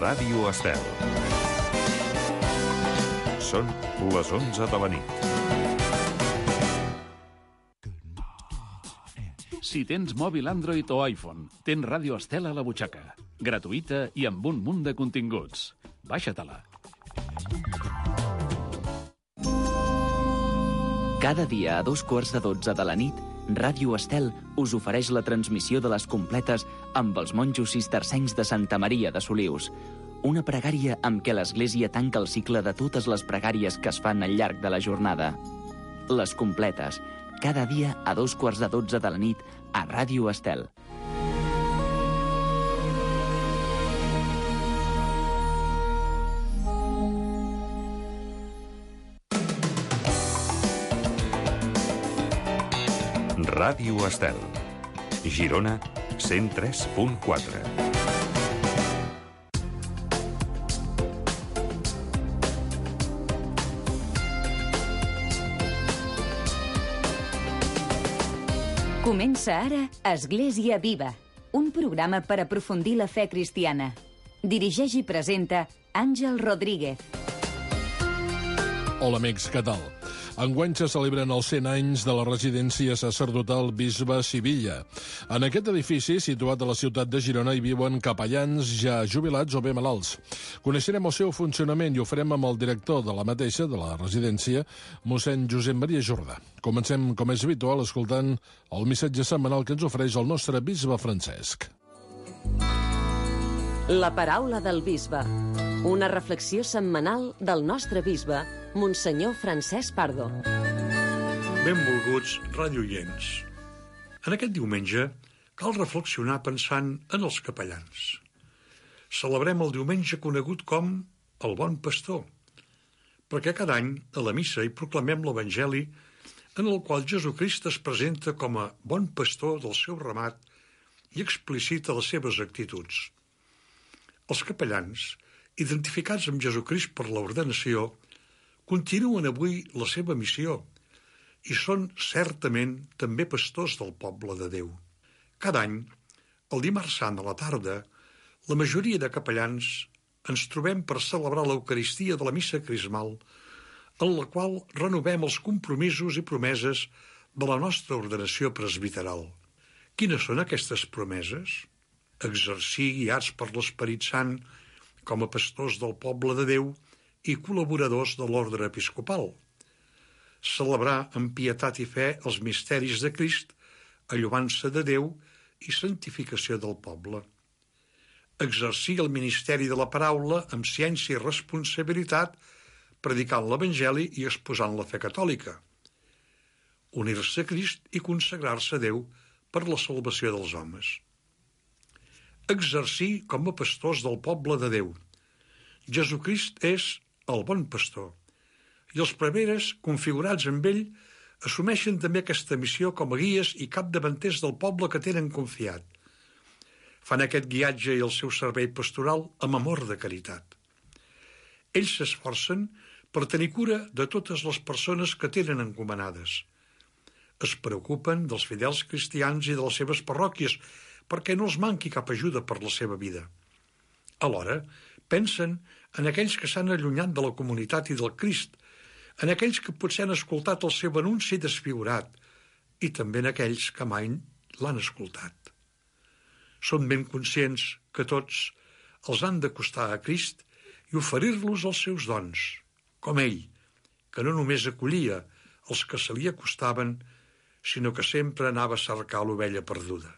Ràdio Estel. Són les 11 de la nit. Si tens mòbil Android o iPhone, tens Ràdio Estel a la butxaca. Gratuïta i amb un munt de continguts. Baixa-te-la. Cada dia a 2:15 de la nit, Ràdio Estel us ofereix la transmissió de les completes amb els monjos cistercencs de Santa Maria de Solius. Una pregària amb què l'Església tanca el cicle de totes les pregàries que es fan al llarg de la jornada. Les completes, cada dia a 2:15 de la nit a Ràdio Estel. Ràdio Estel. Girona, 103.4. Comença ara Església Viva, un programa per aprofundir la fe cristiana. Dirigeix i presenta Àngel Rodríguez. Hola, amics, què tal? Enguany se celebren els 100 anys de la residència sacerdotal Bisbe Sivilla. En aquest edifici, situat a la ciutat de Girona, hi viuen capellans ja jubilats o bé malalts. Coneixerem el seu funcionament i ho farem amb el director de la mateixa, de la residència, mossèn Josep Maria Jordà. Comencem, com és habitual, escoltant el missatge setmanal que ens ofereix el nostre bisbe Francesc. La paraula del bisbe. Una reflexió setmanal del nostre bisbe, Monsenyor Francesc Pardo. Benvolguts radioients. En aquest diumenge cal reflexionar pensant en els capellans. Celebrem el diumenge conegut com el Bon Pastor, perquè cada any a la missa hi proclamem l'Evangeli en el qual Jesucrist es presenta com a bon pastor del seu ramat i explicita les seves actituds. Els capellans, identificats amb Jesucrist per l'ordenació, continuen avui la seva missió i són certament també pastors del poble de Déu. Cada any, el dimarts sant a la tarda, la majoria de capellans ens trobem per celebrar l'Eucaristia de la missa crismal, en la qual renovem els compromisos i promeses de la nostra ordenació presbiteral. Quines són aquestes promeses? Exercir, guiats per l'Esperit Sant, com a pastors del poble de Déu i col·laboradors de l'ordre episcopal. Celebrar amb pietat i fe els misteris de Crist, allovança de Déu i santificació del poble. Exercir el ministeri de la paraula amb ciència i responsabilitat, predicant l'Evangeli i exposant la fe catòlica. Unir-se a Crist i consagrar-se a Déu per la salvació dels homes. Exercir com a pastors del poble de Déu. Jesucrist és el bon pastor, i els preveres, configurats amb ell, assumeixen també aquesta missió com a guies i capdavanters del poble que tenen confiat. Fan aquest guiatge i el seu servei pastoral amb amor de caritat. Ells s'esforcen per tenir cura de totes les persones que tenen encomanades. Es preocupen dels fidels cristians i de les seves parròquies, perquè no els manqui cap ajuda per la seva vida. Alhora, pensen en aquells que s'han allunyat de la comunitat i del Crist, en aquells que potser han escoltat el seu anunci desfigurat, i també en aquells que mai l'han escoltat. Són ben conscients que tots els han d'acostar a Crist i oferir-los els seus dons, com ell, que no només acollia els que se li acostaven, sinó que sempre anava a cercar l'ovella perduda.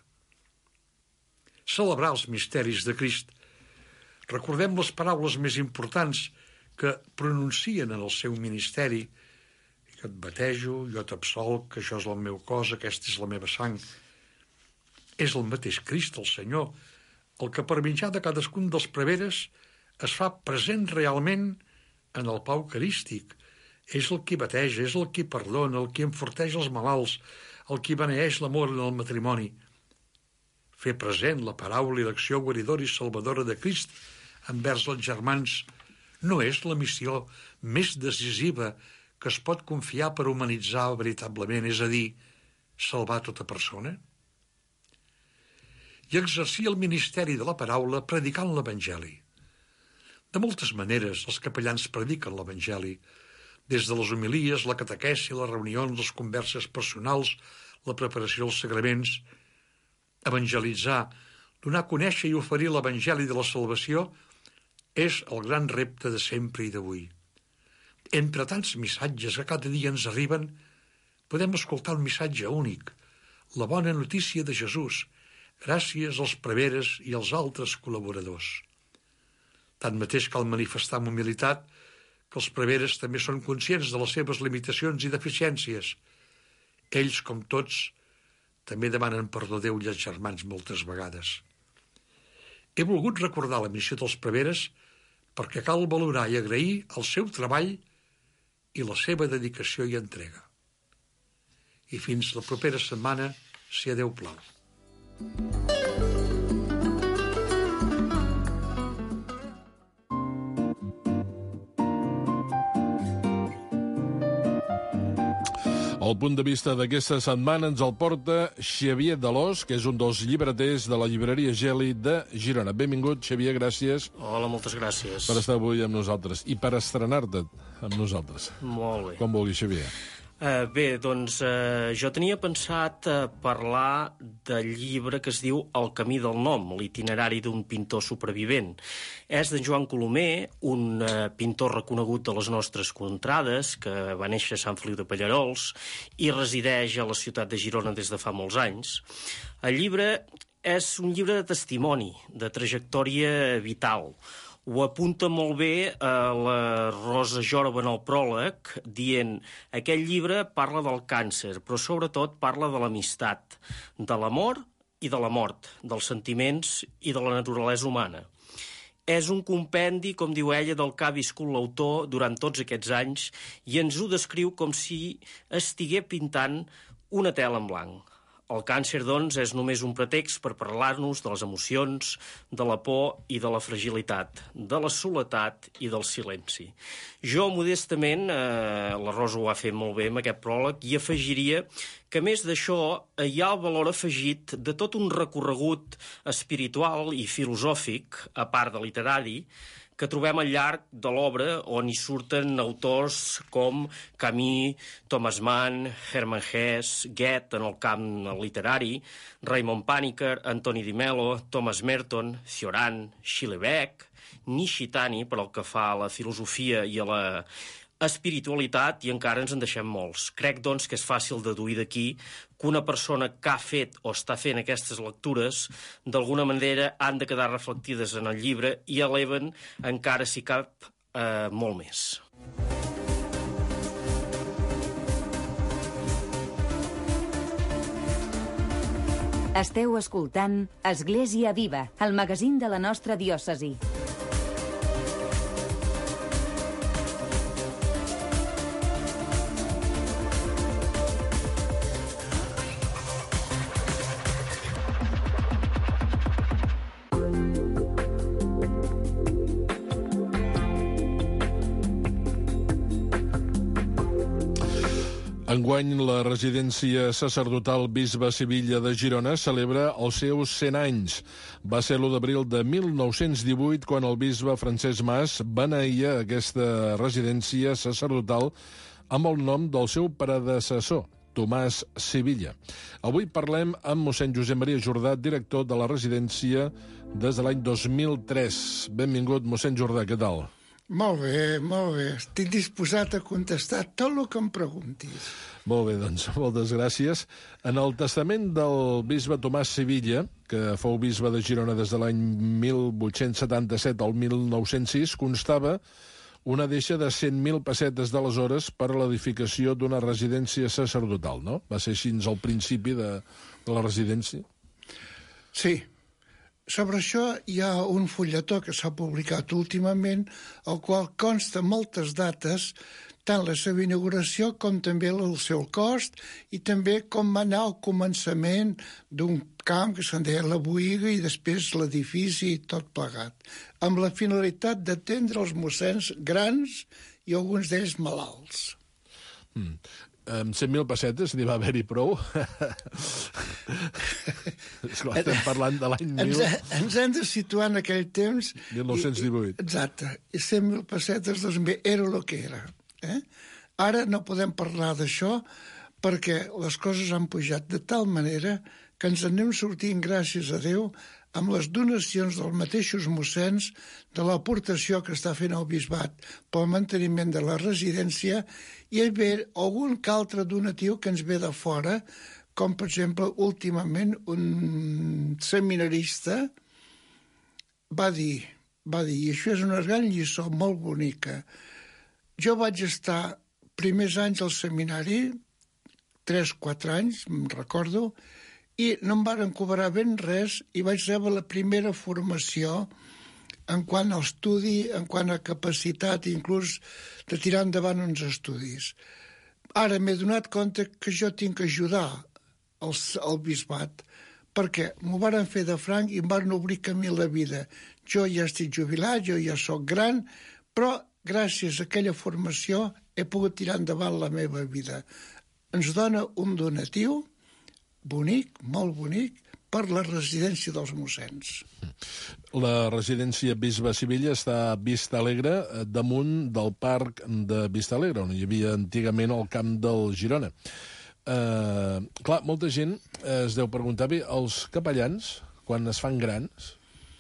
Celebrar els misteris de Crist. Recordem les paraules més importants que pronuncien en el seu ministeri. Jo et batejo, jo t'absolc, que això és el meu cos, aquesta és la meva sang. És el mateix Crist, el Senyor, el que per mitjà de cadascun dels preveres es fa present realment en el pau eucarístic. És el qui bateja, és el qui perdona, el qui enforteix els malalts, el qui beneeix l'amor en el matrimoni. Fer present la paraula i l'acció guaridora i salvadora de Crist envers els germans no és la missió més decisiva que es pot confiar per humanitzar veritablement, és a dir, salvar tota persona? I exercir el ministeri de la paraula predicant l'Evangeli. De moltes maneres, els capellans prediquen l'Evangeli, des de les homilies, la catequesi, les reunions, les converses personals, la preparació dels sagraments. Evangelitzar, donar a conèixer i oferir l'Evangeli de la salvació és el gran repte de sempre i d'avui. Entre tants missatges que cada dia ens arriben, podem escoltar un missatge únic, la bona notícia de Jesús, gràcies als preveres i als altres col·laboradors. Tanmateix cal manifestar amb humilitat que els preveres també són conscients de les seves limitacions i deficiències. Ells, com tots, també demanen perdó a Déu i als germans moltes vegades. He volgut recordar la missió dels preveres perquè cal valorar i agrair el seu treball i la seva dedicació i entrega. I fins la propera setmana, si a Déu plau. El punt de vista d'aquesta setmana ens el porta Xavier Delós, que és un dels llibreters de la llibreria Geli de Girona. Benvingut, Xavier, gràcies. Hola, moltes gràcies. Per estar avui amb nosaltres i per estrenar-te amb nosaltres. Molt bé. Com vulgui, Xavier. Bé, doncs jo tenia pensat parlar del llibre que es diu El camí del nom, l'itinerari d'un pintor supervivent. És d'en Joan Colomer, un pintor reconegut de les nostres contrades, que va néixer a Sant Feliu de Pallerols i resideix a la ciutat de Girona des de fa molts anys. El llibre és un llibre de testimoni, de trajectòria vital. Ho apunta molt bé la Rosa Jorba en el pròleg, dient aquest llibre parla del càncer, però sobretot parla de l'amistat, de l'amor i de la mort, dels sentiments i de la naturalesa humana. És un compendi, com diu ella, del que ha viscut l'autor durant tots aquests anys i ens ho descriu com si estigués pintant una tela en blanc. El càncer, doncs, és només un pretext per parlar-nos de les emocions, de la por i de la fragilitat, de la soledat i del silenci. Jo, modestament, la Rosa ho ha fet molt bé amb aquest pròleg, i afegiria que, a més d'això, hi ha el valor afegit de tot un recorregut espiritual i filosòfic, a part de literari, que trobem al llarg de l'obra on hi surten autors com Camus, Thomas Mann, Hermann Hesse, Goethe en el camp literari, Raymond Panikkar, Antoni Di Mello, Thomas Merton, Cioran, Schillebeck, Nishitani, per al que fa a la filosofia i a la espiritualitat, i encara ens en deixem molts. Crec, doncs, que és fàcil deduir d'aquí que una persona que ha fet o està fent aquestes lectures d'alguna manera han de quedar reflectides en el llibre i eleven encara, si cap, molt més. Esteu escoltant Església Viva, el magazín de la nostra diòcesi. Enguany, la residència sacerdotal Bisbe Sivilla de Girona celebra els seus 100 anys. Va ser l'1 d'abril de 1918 quan el bisbe Francesc Mas beneïa aquesta residència sacerdotal amb el nom del seu predecessor, Tomàs Sivilla. Avui parlem amb mossèn Josep Maria Jordà, director de la residència des de l'any 2003. Benvingut, mossèn Jordà, què tal? Molt bé, molt bé. Estic disposat a contestar tot el que em preguntis. Molt bé, doncs, moltes gràcies. En el testament del bisbe Tomàs Sivilla, que fou bisbe de Girona des de l'any 1877 al 1906, constava una deixa de 100.000 pessetes d'aleshores per a l'edificació d'una residència sacerdotal, no? Va ser així al principi de la residència? Sí. Sobre això hi ha un fulletó que s'ha publicat últimament, al qual consta moltes dates, tant la seva inauguració com també el seu cost, i també com va anar el començament d'un camp que se'n deia la Boïga i després l'edifici i tot plegat, amb la finalitat d'atendre els mossens grans i alguns d'ells malalts. Amb 100.000 pessetes n'hi va haver-hi prou. Esclar, estem parlant de l'any 1000... Ens hem de situar en aquell temps... 1918. Exacte. I 100.000 pessetes, doncs bé, era el que era. Ara no podem parlar d'això perquè les coses han pujat de tal manera que ens anem sortint, gràcies a Déu, amb les donacions dels mateixos mossens, de l'aportació que està fent el bisbat pel manteniment de la residència, i hi ve algun que altre donatiu que ens ve de fora, com per exemple, últimament, un seminarista va dir, i això és una gran lliçó molt bonica, jo vaig estar primers anys al seminari, 3-4 anys, em recordo, i no em varen cobrar ben res i vaig rebre la primera formació en quant a estudi, en quant a capacitat, inclús de tirar endavant uns estudis. Ara m'he donat compte que jo tinc que ajudar el bisbat, perquè m'ho varen fer de franc i em van obrir camí a la vida. Jo ja estic jubilat, jo ja sóc gran, però gràcies a aquella formació he pogut tirar endavant la meva vida. Ens dona un donatiu bonic, molt bonic, per la residència dels mossens. La residència Bisbe Sivilla està a Vista Alegre, damunt del parc de Vista Alegre, on hi havia antigament el camp del Girona. Clar, molta gent es deu preguntar, bé, els capellans, quan es fan grans,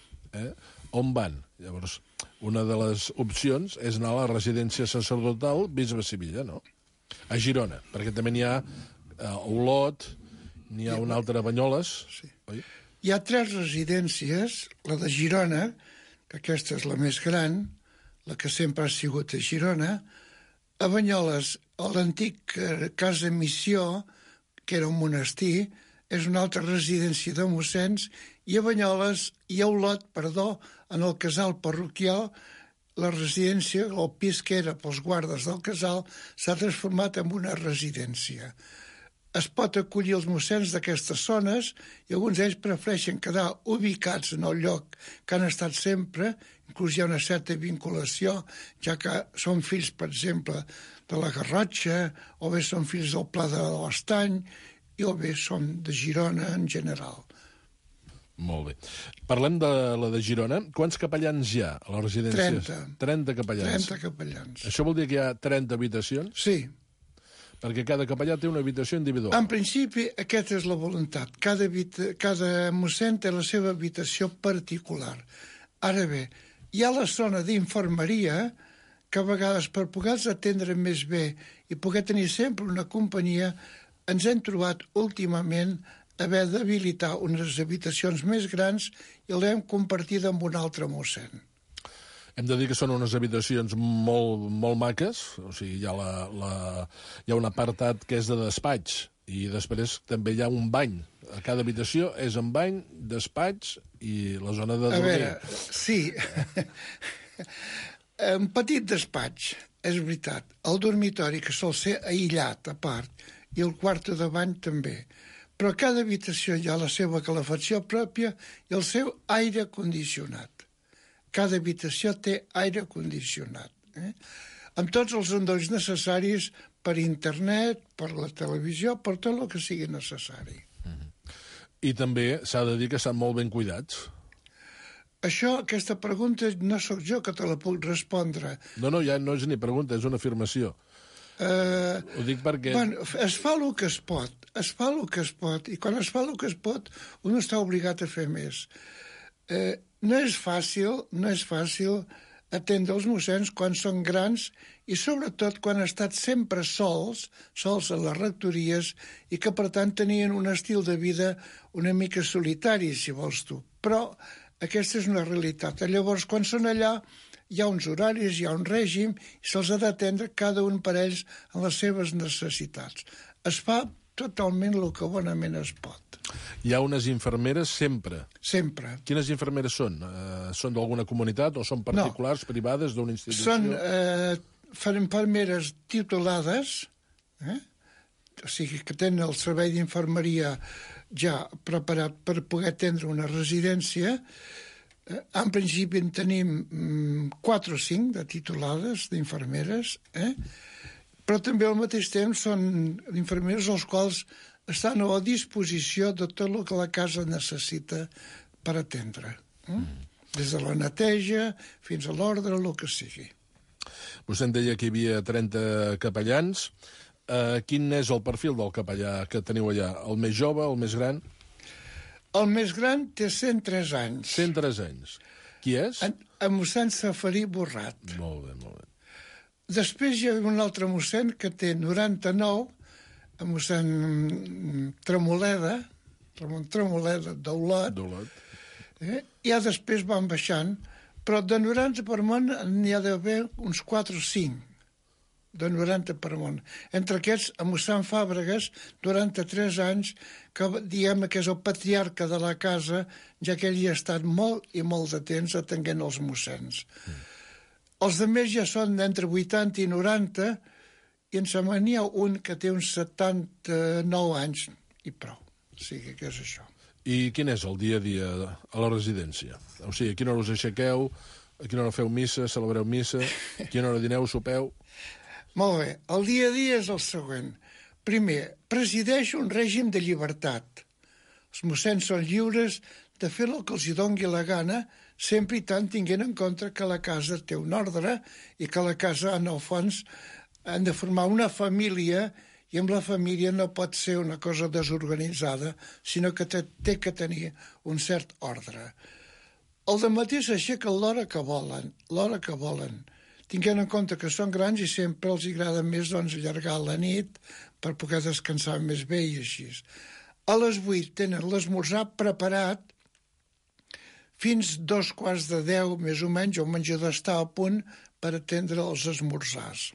on van? Llavors, una de les opcions és anar a la residència sacerdotal Bisbe Sivilla, no? A Girona, perquè també n'hi ha a Olot, n'hi ha una altra a Banyoles. Sí. Oi? Hi ha 3 residències, la de Girona, que aquesta és la més gran, la que sempre ha sigut a Girona, a Banyoles, l'antic Casa Missió, que era un monestir, és una altra residència de mossens, i a Banyoles, i a Olot, en el casal parroquial, la residència, el pis que era pels guardes del casal, s'ha transformat en una residència. Es pot acollir els mossens d'aquestes zones i alguns d'ells prefereixen quedar ubicats en el lloc que han estat sempre, inclús hi ha una certa vinculació, ja que són fills, per exemple, de la Garrotxa, o bé són fills del Pla de l'Estany, o bé són de Girona en general. Molt bé. Parlem de la de Girona. Quants capellans hi ha a la residència? 30. 30 capellans. 30 capellans. Això vol dir que hi ha 30 habitacions? Sí. Perquè cada capellà té una habitació individual. En principi, aquesta és la voluntat. Cada mossèn té la seva habitació particular. Ara bé, hi ha la zona d'infermeria que a vegades per poder-los atendre més bé i poder tenir sempre una companyia, ens hem trobat últimament haver d'habilitar unes habitacions més grans i l'hem compartida amb un altre mossèn. Hem de dir que són unes habitacions molt, molt maques, o sigui, hi ha un apartat que és de despatx, i després també hi ha un bany. A cada habitació és un bany, despatx i la zona de dormir. A veure, sí, un petit despatx, és veritat. El dormitori, que sol ser aïllat, a part, i el quarto de bany també. Però a cada habitació hi ha la seva calefacció pròpia i el seu aire condicionat. Cada habitació té aire condicionat. Amb tots els endolls necessaris per internet, per la televisió, per tot el que sigui necessari. I també s'ha de dir que estan molt ben cuidats. Aquesta pregunta no sóc jo que te la puc respondre. No, ja no és ni pregunta, és una afirmació. Ho dic perquè... Bueno, es fa el que es pot, i quan es fa el que es pot, un està obligat a fer més. No és fàcil atendre els mossens quan són grans i sobretot quan han estat sempre sols a les rectories i que per tant tenien un estil de vida una mica solitari, si vols tu. Però aquesta és una realitat. Llavors, quan són allà, hi ha uns horaris, hi ha un règim i se'ls ha d'atendre cada un per ells en les seves necessitats. Es fa totalment el que bonament es pot. Hi ha unes infermeres sempre? Sempre. Quines infermeres són? Són d'alguna comunitat o són particulars, privades, d'una institució? Són infermeres titulades, o sigui que tenen el servei d'infermeria ja preparat per poder atendre una residència. En principi en tenim 4 o 5 de titulades, d'infermeres, Però també al mateix temps són infermers els quals estan a la disposició de tot el que la casa necessita per atendre. Des de la neteja fins a l'ordre, el que sigui. Vostè em deia que hi havia 30 capellans. Quin és el perfil del capellà que teniu allà? El més jove, el més gran? El més gran té 103 anys. 103 anys. Qui és? En mossèn Safarí Borrat. Molt bé, molt bé. Després hi ha un altre mossèn que té 99, el mossèn Tremoleda, Ramon Tremoleda d'Olot. I després van baixant, però de 90 per món n'hi ha d'haver uns 4 o 5, de 90 per món. Entre aquests, a mossèn Fàbregas, 93 anys, que diem que és el patriarca de la casa, ja que ell hi ha estat molt i molt de temps atenent els mossens. Els altres ja són d'entre 80 i 90, i en Samà n'hi ha un que té uns 79 anys i prou. O sigui, que és això. I quin és el dia a dia a la residència? O sigui, a quina hora us aixequeu, a quina hora feu missa, celebreu missa, a quina hora dineu, sopeu? Molt bé. El dia a dia és el següent. Primer, presideix un règim de llibertat. Els mossens són lliures de fer el que els hi doni la gana, sempre i tant tinguent en compte que la casa té un ordre i que la casa, en el fons, han de formar una família, i amb la família no pot ser una cosa desorganitzada, sinó que té que tenir un cert ordre. Al dematí s'aixequen l'hora que volen, tinguent en compte que són grans i sempre els agrada més allargar la nit per poder descansar més bé i així. A les 8 tenen l'esmorzar preparat fins 9:45, més o menys, el menjador està a punt per atendre els esmorzars.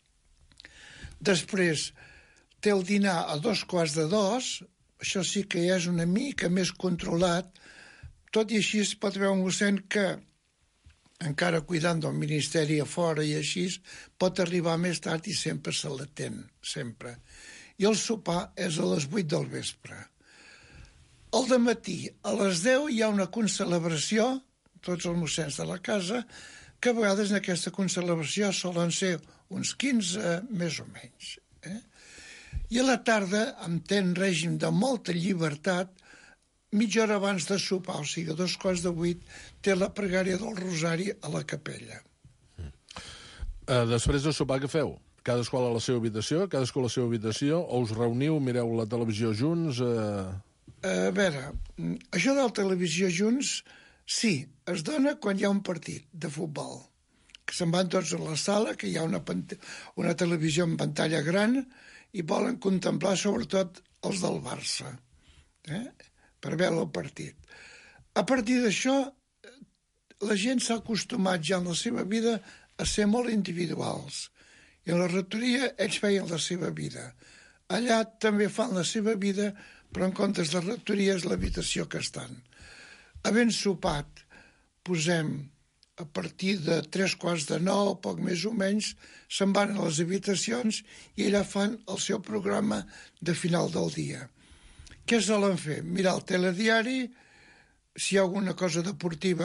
Després té el dinar a 2:45, això sí que ja és una mica més controlat, tot i així es pot veure un mossèn que, encara cuidant del ministeri a fora i així, pot arribar més tard i sempre se l'atén, sempre. I el sopar és a les 8 del vespre. Al dematí, a les 10, hi ha una concelebració, tots els mossens de la casa, que a vegades en aquesta concelebració solen ser uns 15, més o menys. I a la tarda, amb ten règim de molta llibertat, mitja hora abans de sopar, o sigui, a 7:45, té la pregària del Rosari a la capella. Després de sopar, què feu? Cadascú a la seva habitació? Cadascú a la seva habitació? O us reuniu, mireu la televisió junts? A veure, això de la televisió junts, sí, es dona quan hi ha un partit de futbol, que se'n van tots a la sala, que hi ha una televisió en pantalla gran, i volen contemplar sobretot els del Barça, per veure el partit. A partir d'això, la gent s'ha acostumat ja en la seva vida a ser molt individuals. I en la rectoria ells feien la seva vida. Allà també fan la seva vida, però en comptes de rectoria és l'habitació que estan. Havent sopat, posem a partir de 8:45, poc més o menys, se'n van a les habitacions i allà fan el seu programa de final del dia. Què solen fer? Mirar el telediari, si hi ha alguna cosa deportiva,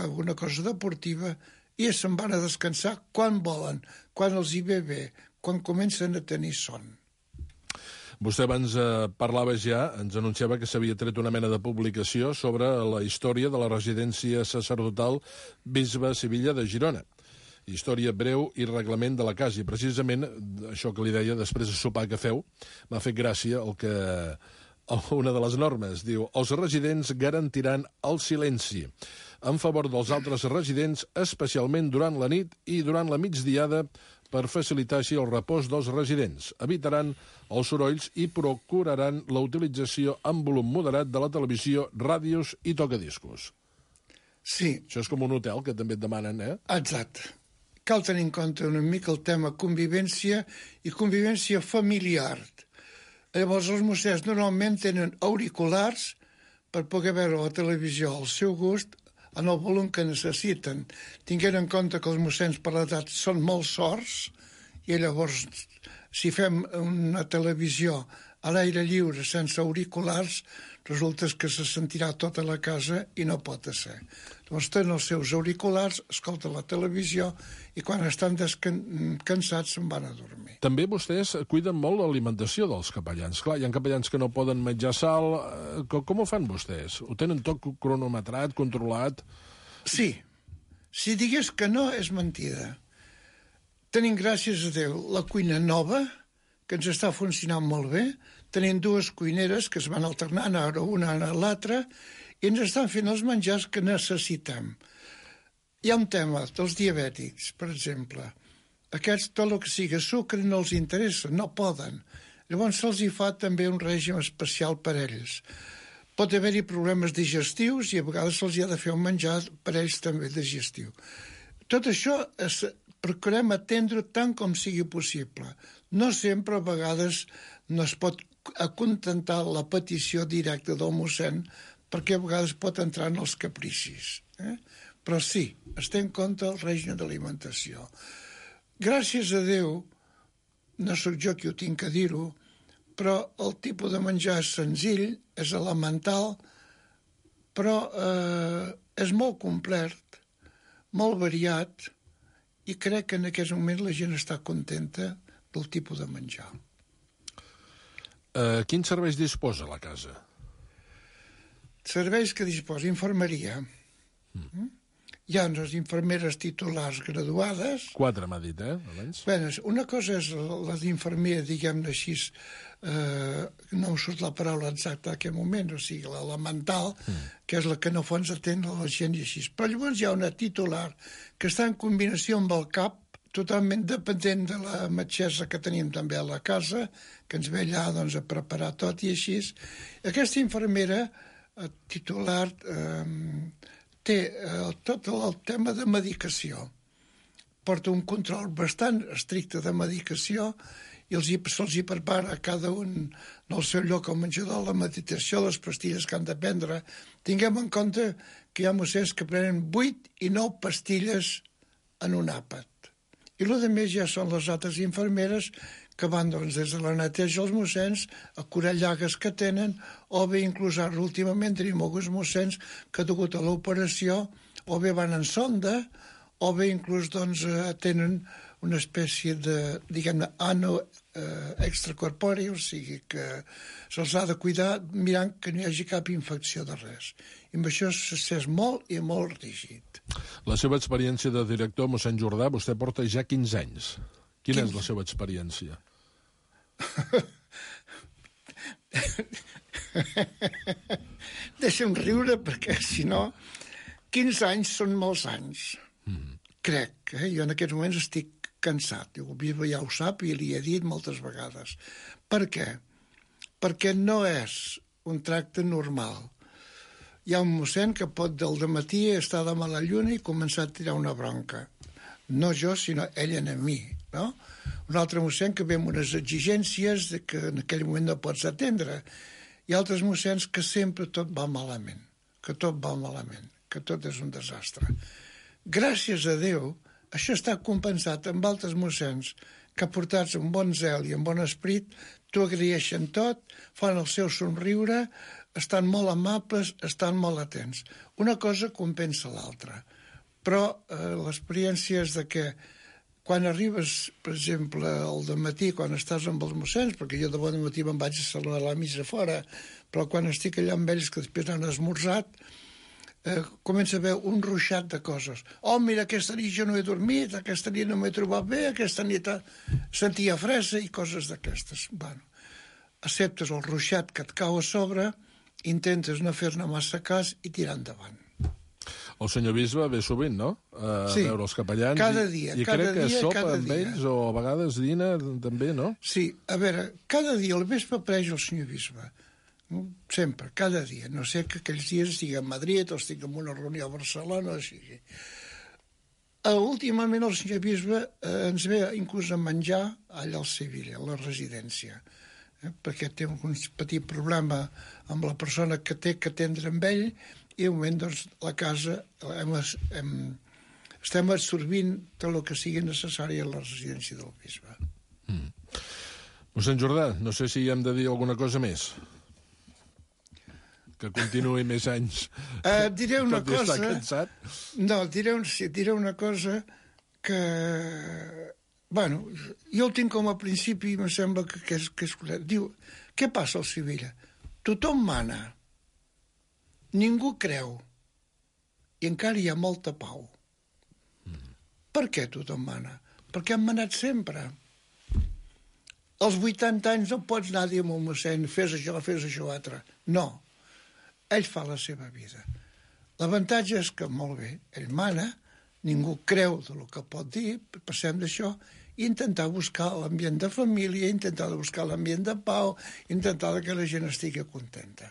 i se'n van a descansar quan volen, quan els hi ve bé, quan comencen a tenir son. Vostè abans parlava ja, ens anunciava que s'havia tret una mena de publicació sobre la història de la residència sacerdotal Bisbe Sivilla de Girona. Història breu i reglament de la casa. I precisament, això que li deia, després de sopar que feu, m'ha fet gràcia una de les normes. Diu, els residents garantiran el silenci en favor dels altres residents, especialment durant la nit i durant la migdiada, per facilitar així el repòs dels residents. Evitaran els sorolls i procuraran la utilització en volum moderat de la televisió, ràdios i tocadiscos. Sí. Això és com un hotel, que també et demanen, Exacte. Cal tenir en compte una mica el tema convivència i convivència familiar. Llavors els mossens normalment tenen auriculars per poder veure la televisió al seu gust, en el volum que necessiten, tinguent en compte que els mossens per l'edat són molt sords, i llavors si fem una televisió a l'aire lliure, sense auriculars, resulta que se sentirà tota la casa i no pot ser. Llavors tenen els seus auriculars, escolten la televisió i quan estan cansats se'n van a dormir. També vostès cuiden molt l'alimentació dels capellans. Clar, hi ha capellans que no poden menjar sal. Com ho fan vostès? Ho tenen tot cronometrat, controlat? Sí. Si digués que no, és mentida. Tenim, gràcies a Déu, la cuina nova, que ens està funcionant molt bé. Tenim dues cuineres que es van alternant, ara una, ara l'altra, i ens estan fent els menjars que necessitem. Hi ha un tema dels diabètics, per exemple. Aquests, tot el que sigui sucre no els interessa, no poden. Llavors se'ls hi fa també un règim especial per ells. Pot haver-hi problemes digestius i a vegades se'ls hi ha de fer un menjar per ells també digestiu. Tot això procurem atendre tant com sigui possible. No sempre, a vegades, no es pot acontentar la petició directa del mossèn perquè a vegades pot entrar en els capricis. Però sí, es té en compte el règim d'alimentació. Gràcies a Déu, no sóc jo qui ho tinc a dir-ho, però el tipus de menjar és senzill, és elemental, però és molt complet, molt variat, i crec que en aquest moment la gent està contenta del tipus de menjar. Quins serveis disposa la casa? Serveis que disposa infermeria. Hi ha unes infermeres titulars graduades. 4 m'ha dit, abans. Bé, una cosa és les infermeres, diguem-ne així, no em surt la paraula exacta en aquest moment, o sigui, l'elemental, que és la que no fons atén a la gent i així. Però llavors hi ha una titular que està en combinació amb el CAP, totalment dependent de la metgessa que tenim també a la casa, que ens ve allà doncs, a preparar tot i així. Aquesta infermera titular té tot el tema de medicació. Porta un control bastant estricte de medicació i se'ls hi prepara a cada un en el seu lloc al menjador la meditació, les pastilles que han de prendre. Tinguem en compte que hi ha mossens que prenen 8 i 9 pastilles en un àpat. I el que més ja són les altres infermeres que van doncs, des de la neteja als mossens a curar llagues que tenen, o bé inclús ara últimament tenim alguns mossens que degut a l'operació o bé van en sonda o bé inclús doncs, tenen una espècie de, diguem-ne, ano extracorpori, o sigui que se'ls ha de cuidar mirant que no hi hagi cap infecció de res. I amb això és molt i molt rígid. La seva experiència de director, mossèn Jordà, vostè porta ja 15 anys. Quina és la seva experiència? Deixa'm riure perquè, si no, 15 anys són molts anys. Crec, jo en aquests moments estic cansat. El bisbe ja ho sap i li he dit moltes vegades. Per què? Perquè no és un tracte normal. Hi ha un mossèn que pot del dematí estar de mala lluna i començar a tirar una bronca. No jo, sinó ell en mi, no? Un altre mossèn que ve amb unes exigències que en aquell moment no pots atendre. Hi ha altres mossèns que sempre tot va malament, que tot va malament, que tot és un desastre. Gràcies a Déu, això està compensat amb altres mossens que aportats amb bon zel i amb bon esperit t'ho agraeixen tot, fan el seu somriure, estan molt amables, estan molt atents. Una cosa compensa l'altra. Però l'experiència és de que quan arribes, per exemple, al dematí, quan estàs amb els mossens, perquè jo de bon matí me'n vaig a saludar a la missa fora, però quan estic allà amb ells que després han esmorzat, comença a haver un ruixat de coses. Oh, mira, aquesta nit jo no he dormit, aquesta nit no m'he trobat bé, aquesta nit sentia fresa i coses d'aquestes. Bueno, acceptes el ruixat que et cau a sobre, intentes no fer-ne massa cas i tirar endavant. El senyor bisbe ve sovint, no? A veure els capellans. Cada dia. I crec que sopa amb ells o a vegades dina també, no? Sí, a veure, cada dia al vespre apareix el senyor bisbe. Sempre, cada dia. No sé que aquells dies estigui a Madrid o estigui en una reunió a Barcelona o sigui. Últimament el senyor bisbe ens ve inclús a menjar allà al Sevilla, a la residència, perquè té un petit problema amb la persona que té que atendre amb ell i de moment doncs, la casa estem absorbint tot el que sigui necessari a la residència del bisbe. Mossèn Jordà, no sé si hem de dir alguna cosa més. Que continuï més anys. Diré una cosa... Està cansat. No, diré una cosa que... Bueno, jo el tinc com a principi i em sembla que és correcte. Diu, què passa al Sevilla? Tothom mana. Ningú creu. I encara hi ha molta pau. Per què tothom mana? Perquè han manat sempre. Als 80 anys no pots anar a dir al mossèn fes això, altre. No. Ell fa la seva vida. L'avantatge és que, molt bé, ell mana, ningú creu del que pot dir, passem d'això, i intentar buscar l'ambient de família, intentar buscar l'ambient de pau, intentar que la gent estigui contenta.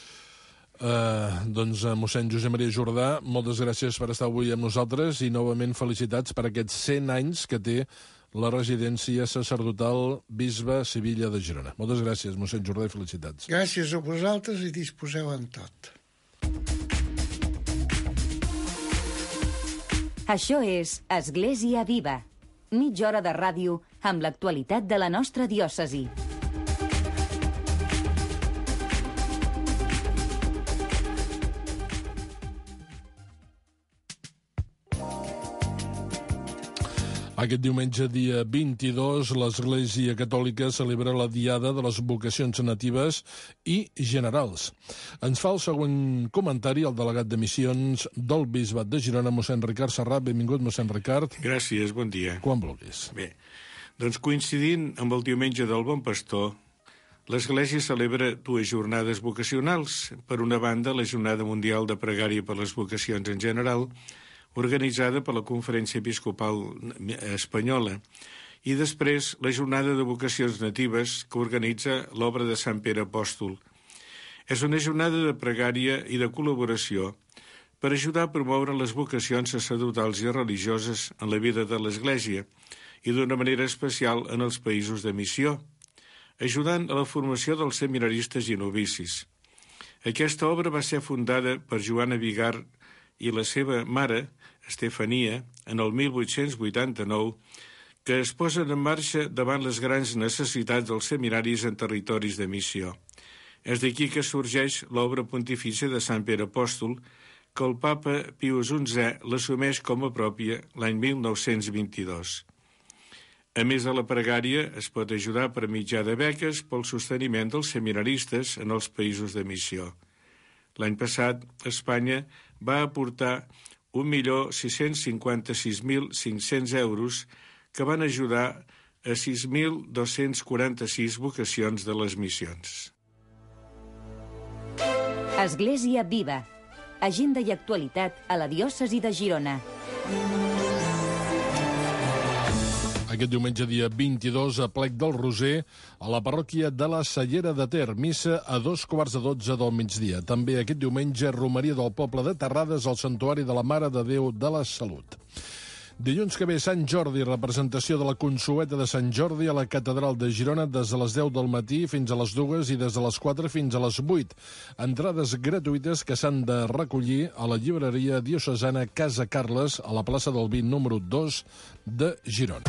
Doncs, mossèn Josep Maria Jordà, moltes gràcies per estar avui amb nosaltres i novament felicitats per aquests 100 anys que té la residència sacerdotal Bisbe Sivilla de Girona. Moltes gràcies, mossèn Jordà, i felicitats. Gràcies a vosaltres i disposeu en tot. Això és Església Viva. Mitja hora de ràdio amb l'actualitat de la nostra diòcesi. Aquest diumenge, dia 22, l'Església Catòlica celebra la Diada de les Vocacions Natives i Generals. Ens fa el següent comentari el delegat de missions del Bisbat de Girona, mossèn Ricard Serrat. Benvingut, mossèn Ricard. Gràcies, bon dia. Quan vulguis. Bé, doncs coincidint amb el diumenge del Bon Pastor, l'Església celebra 2 jornades vocacionals. Per una banda, la Jornada Mundial de Pregària per les Vocacions en General, organitzada per la Conferència Episcopal Espanyola, i després la Jornada de Vocacions Natives que organitza l'obra de Sant Pere Apòstol. És una jornada de pregària i de col·laboració per ajudar a promoure les vocacions sacerdotals i religioses en la vida de l'Església i d'una manera especial en els països de missió, ajudant a la formació dels seminaristes i novicis. Aquesta obra va ser fundada per Joana Vigar i la seva mare, Estefania, en el 1889, que es posen en marxa davant les grans necessitats dels seminaris en territoris de missió. És d'aquí que sorgeix l'obra pontifícia de Sant Pere Apòstol, que el papa Pius XI l'assumeix com a pròpia l'any 1922. A més de la pregària, es pot ajudar per mitjà de beques pel sosteniment dels seminaristes en els països de missió. L'any passat, Espanya va aportar 1.656.500 euros que van ajudar a 6.246 vocacions de les missions. Església Viva. Agenda i actualitat a la diòcesi de Girona. Aquest diumenge, dia 22, a Plec del Roser, a la parròquia de la Cellera de Ter, missa a 2:15 del migdia. També aquest diumenge, romeria del poble de Terrades al Santuari de la Mare de Déu de la Salut. Dilluns que ve, Sant Jordi, representació de la Consueta de Sant Jordi a la Catedral de Girona des de les 10 del matí fins a les 2 i des de les 4 fins a les 8. Entrades gratuïtes que s'han de recollir a la llibreria diocesana Casa Carles, a la plaça del Vi número 2 de Girona.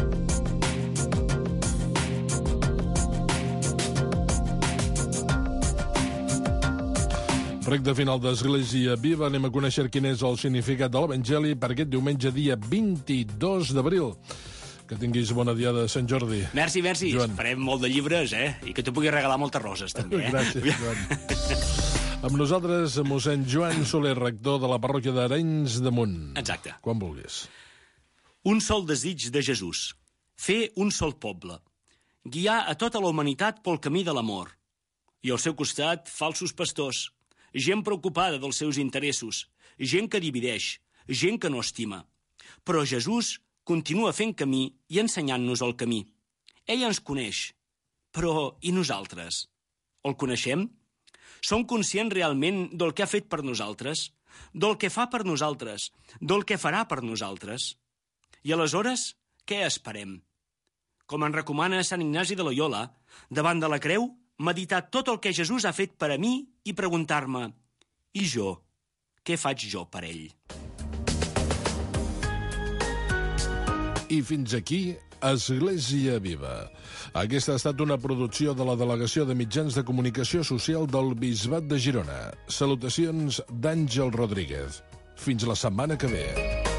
Recte final d'Església Viva, anem a conèixer quin és el significat de l'Evangeli per aquest diumenge, dia 22 d'abril. Que tinguis bona diada de Sant Jordi. Merci. Joan. Farem molt de llibres, I que tu puguis regalar moltes roses, també. Gràcies, Joan. Amb nosaltres, mossèn Joan Soler, rector de la parròquia d'Arenys de Munt. Exacte. Quan vulguis. Un sol desig de Jesús. Fer un sol poble. Guiar a tota la humanitat pel camí de l'amor. I al seu costat, falsos pastors. Gent preocupada dels seus interessos, gent que divideix, gent que no estima. Però Jesús continua fent camí i ensenyant-nos el camí. Ell ens coneix. Però i nosaltres? El coneixem? Som conscients realment del que ha fet per nosaltres? Del que fa per nosaltres? Del que farà per nosaltres? I aleshores, què esperem? Com en recomana Sant Ignasi de Loyola, davant de la creu, meditar tot el que Jesús ha fet per a mi i preguntar-me, i jo, què faig jo per ell? I fins aquí Església Viva. Aquesta ha estat una producció de la Delegació de Mitjans de Comunicació Social del Bisbat de Girona. Salutacions d'Àngel Rodríguez. Fins la setmana que ve.